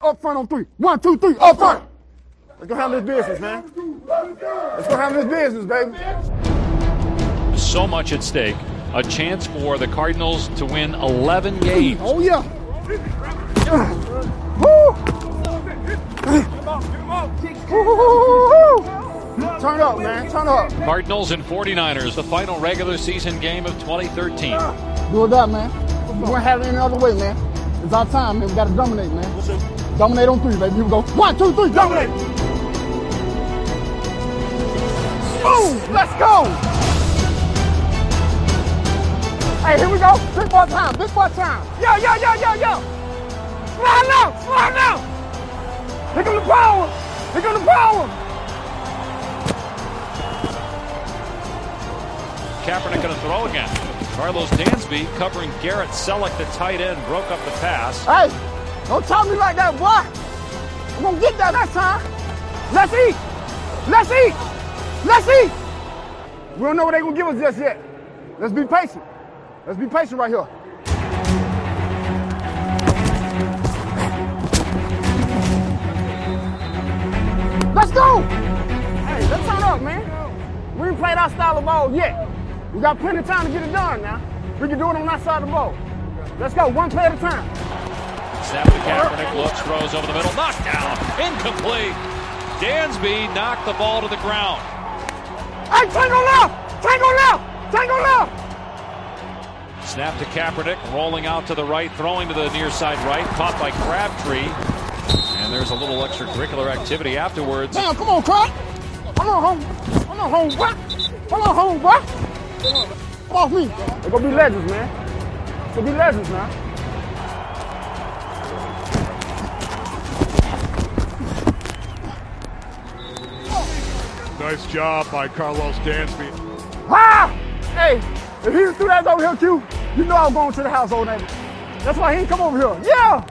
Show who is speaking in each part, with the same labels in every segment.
Speaker 1: Up front on three. 1, 2, 3. Up front. Let's go handle this business, man. Let's go handle this business, baby.
Speaker 2: So much at stake. A chance for the Cardinals to win 11 games.
Speaker 1: Oh, yeah. Woo! Turn up, man. Turn up.
Speaker 2: Cardinals and 49ers, the final regular season game of 2013.
Speaker 1: Do it up, man. We won't have it any other way, man. It's our time, man. We got to dominate, man. Dominate on three, baby. Here we go. 1, 2, 3. Dominate. Boom! Let's go! Hey, here we go. Big ball time. Big ball time. Yo. Slide now. Here comes the power.
Speaker 2: Kaepernick going to throw again. Carlos Dansby covering Garrett Selleck, the tight end, broke up the pass.
Speaker 1: Hey, don't talk me like that, boy. I'm going to get that time. Let's eat. We don't know what they're going to give us just yet. Let's be patient. Right here. Let's go. Hey, let's turn up, man. We ain't played our style of ball yet. We got plenty of time to get it done now. We can do it on that side of the ball. Let's go, one play at a time.
Speaker 2: Snap to Kaepernick, looks, throws over the middle, knocked down, incomplete. Dansby knocked the ball to the ground.
Speaker 1: Hey, tango left!
Speaker 2: Snap to Kaepernick, rolling out to the right, throwing to the near side right, caught by Crabtree. And there's a little extracurricular activity afterwards.
Speaker 1: Damn, come on, Crab. Hold on, home, boy. Come off me. They're going to be legends, man.
Speaker 3: Nice job by Carlos Dansby.
Speaker 1: Ah! Hey, if he threw that over here, Q, you know I'm going to the house, old neighbor. That's why he ain't come over here. Yeah!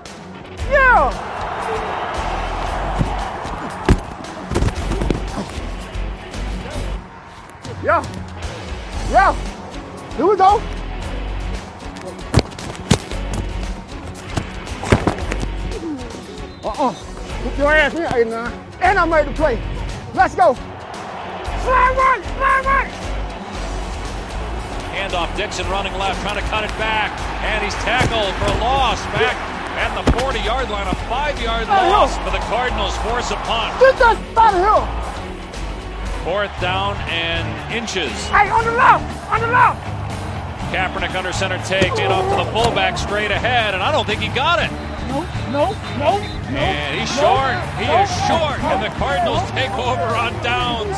Speaker 1: Here we go. Put your ass in, Aiden. And I made the play. Let's go. Slide right.
Speaker 2: Handoff, Dixon running left, trying to cut it back. And he's tackled for a loss back at the 40-yard line. A 5-yard loss for the Cardinals. Force a punt.
Speaker 1: Get that out of here.
Speaker 2: 4th down and inches.
Speaker 1: Hey, on the left.
Speaker 2: Kaepernick under center take, in off to the fullback straight ahead, and I don't think he got it.
Speaker 1: No.
Speaker 2: And he's short. He is short, and the Cardinals take over on downs.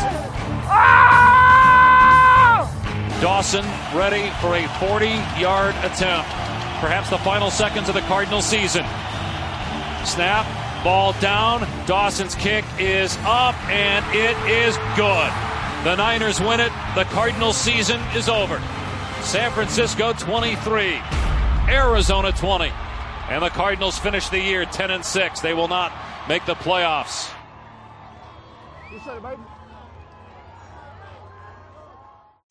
Speaker 1: Ah!
Speaker 2: Dawson ready for a 40-yard attempt. Perhaps the final seconds of the Cardinals season. Snap, ball down. Dawson's kick is up, and it is good. The Niners win it. The Cardinals season is over. San Francisco 23, Arizona 20. And the Cardinals finish the year 10-6. They will not make the playoffs.
Speaker 1: You said it, baby.